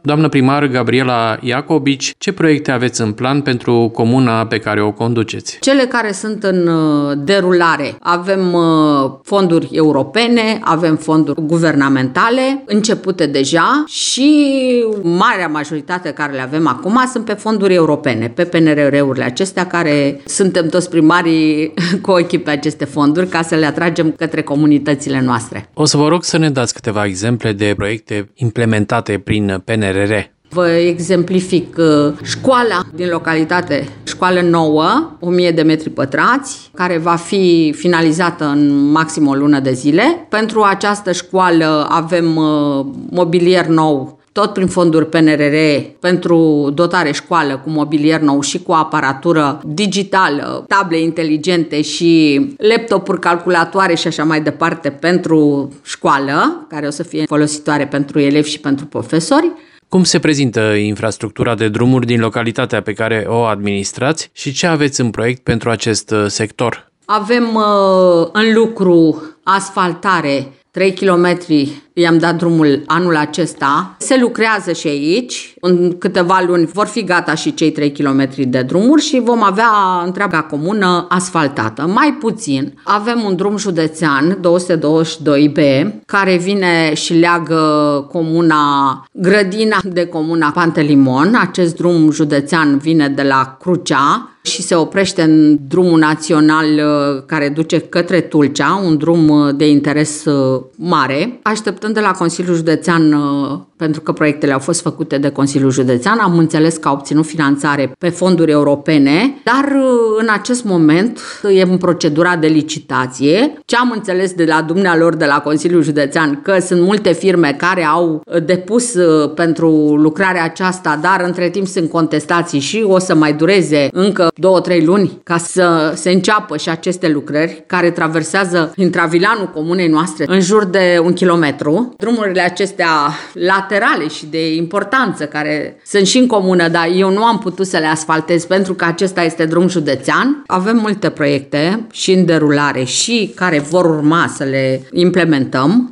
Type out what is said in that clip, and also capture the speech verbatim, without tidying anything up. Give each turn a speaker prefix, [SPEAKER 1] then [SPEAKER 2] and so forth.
[SPEAKER 1] Doamnă primar Gabriela Iacobici, ce proiecte aveți în plan pentru comuna pe care o conduceți?
[SPEAKER 2] Cele care sunt în derulare. Avem fonduri europene, avem fonduri guvernamentale, începute deja și marea majoritate care le avem acum sunt pe fonduri europene, pe P N R R-urile acestea, care suntem toți primarii cu ochii pe aceste fonduri ca să le atragem către comunitățile noastre.
[SPEAKER 1] O să vă rog să ne dați câteva exemple de proiecte implementate prin P N R R.
[SPEAKER 2] Vă exemplific școala din localitate, școală nouă, o mie de metri pătrați, care va fi finalizată în maxim o lună de zile. Pentru această școală avem mobilier nou, tot prin fonduri P N R R, pentru dotare școală cu mobilier nou și cu aparatură digitală, table inteligente și laptopuri, calculatoare și așa mai departe pentru școală, care o să fie folositoare pentru elevi și pentru profesori.
[SPEAKER 1] Cum se prezintă infrastructura de drumuri din localitatea pe care o administrați și ce aveți în proiect pentru acest sector?
[SPEAKER 2] Avem uh, în lucru asfaltare trei kilometri, i-am dat drumul anul acesta. Se lucrează și aici. În câteva luni vor fi gata și cei trei kilometri de drumuri și vom avea întreaga comună asfaltată. Mai puțin, avem un drum județean două sute douăzeci și doi B care vine și leagă comuna Grădina de comuna Pantelimon. Acest drum județean vine de la Crucea și se oprește în drumul național care duce către Tulcea, un drum de interes mare. Așteptând de la Consiliul Județean, pentru că proiectele au fost făcute de Consiliul Județean, am înțeles că a obținut finanțare pe fonduri europene, dar în acest moment e în procedura de licitație. Ce am înțeles de la dumnealor de la Consiliul Județean, că sunt multe firme care au depus pentru lucrarea aceasta, dar între timp sunt contestații și o să mai dureze încă două, trei luni ca să se înceapă și aceste lucrări care traversează intravilanul comunei noastre în jur de un kilometru. Drumurile acestea laterale și de importanță care sunt și în comună, dar eu nu am putut să le asfaltez pentru că acesta este drum județean. Avem multe proiecte și în derulare și care vor urma să le implementăm.